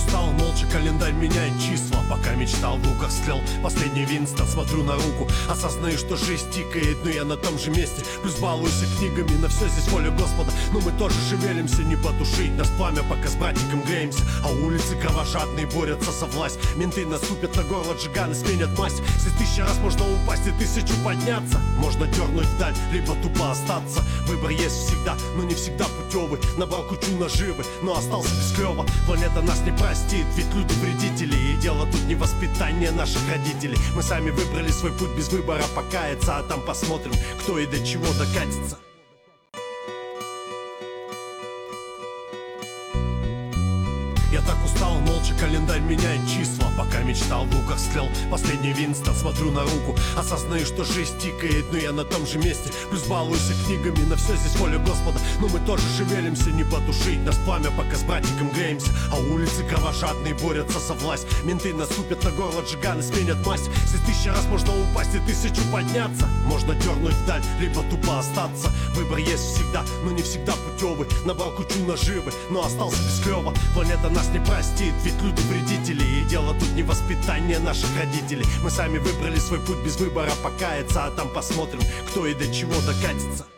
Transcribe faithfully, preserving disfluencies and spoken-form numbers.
устал, молча календарь меняет числа. Пока мечтал, в руках стрел последний Винстон. Смотрю на руку, осознаю, что жизнь тикает, но я на том же месте. Плюс балуюсь и книгами, на все здесь воля Господа. Но мы тоже шевелимся, не потушить нас пламя, пока с братиком греемся. А улицы кровожадные борются за власть. Менты наступят на горло, джиганы сменят масть. Если тысяча раз можно упасть и тысячу подняться, можно дернуть вдаль, либо тупо остаться. Выбор есть всегда, но не всегда путевый. Набрал кучу наживы, но остался без клёва. Планета нас не простит, ведь люди вредители. И дело тут не воспитание наших родителей. Мы сами выбрали свой путь, без выбора покаяться. А там посмотрим, кто и до чего докатится. Я так устал, молча календарь меняет числа. Пока мечтал, в руках стрел последний Винстон. Смотрю на руку, осознаю, что жизнь тикает, но я на том же месте. Плюс балуюсь и книгами, на все здесь воля Господа. Но мы тоже шевелимся, не потушить нас пламя, пока с братиком греемся. А улицы кровожадные борются за власть. Менты наступят на горло, джиганы сменят масть. Если тысяча раз можно упасть и тысячу подняться, можно дернуть вдаль, либо тупо остаться. Выбор есть всегда, но не всегда путевый. Набрал кучу наживы, но остался без клёва. Планета нас не простит, ведь люди вредители. И дело тут не воспитание наших родителей. Мы сами выбрали свой путь, без выбора покаяться. А там посмотрим, кто и до чего докатится.